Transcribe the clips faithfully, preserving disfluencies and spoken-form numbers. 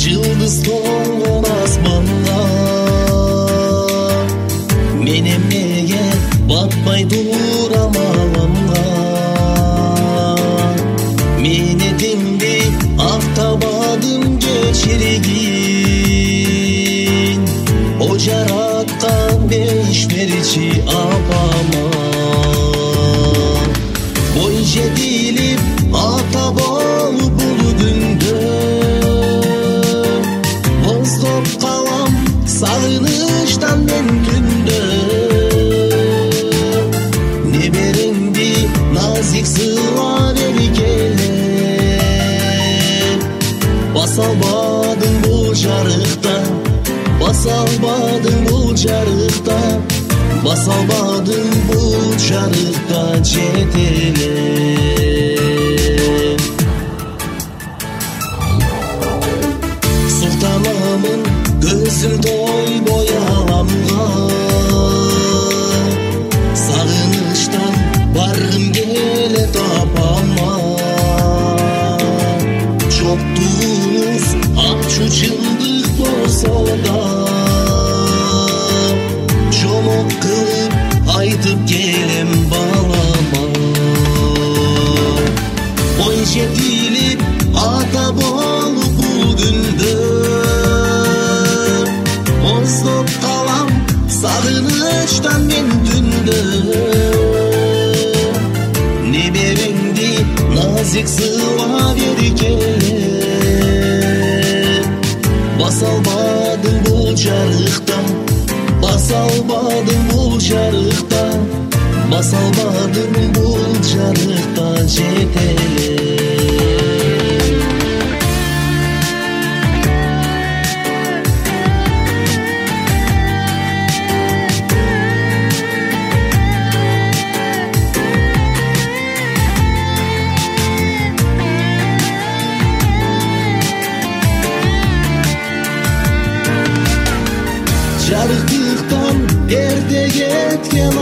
Жылдыз толгон асманга мен эмнеге батпай турам аламга мен этимди актабадым кечиргин о жараткан бейишмерчи апама бой жетилип ата болуп бул күндө боздоп калам сагынычтан мен түндө неберемди назик сыйлап эркелеп баса албадың бул жарыкта баса албадың бул жарыкта баса албадың бул жарыкта жетелеп султанамын көзүм тойбой аламга сагынычтан баргым келет апама жоктугуңуз ачуу чындык болсо да жомок кылып айтып келем балама бой жетилип ата болуп бул күндө боздоп калам сагынычтан мен түндө неберемди назик сыйлап эркелеп баса албадың бул жарыкта баса албадың бул жарыкта баса албадың бул жарыкта жетелеп жарыктыктан эрте кеткен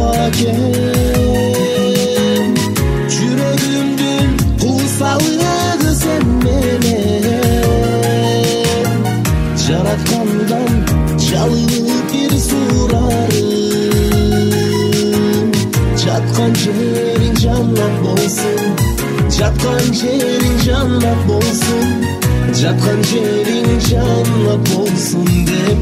апакем жүрөгүмдүн куусалыгы сен менен жараткандан жалынып бир сурарым жаткан жериң жаннат болсун жаткан жериң жаннат болсун жаткан жериң жаннат болсун деп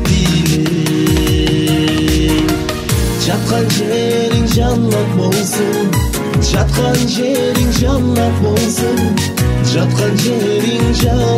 тилейм жаткан жериң жаннат болсун жаткан жериң жаннат болсун жаткан жериң жаннат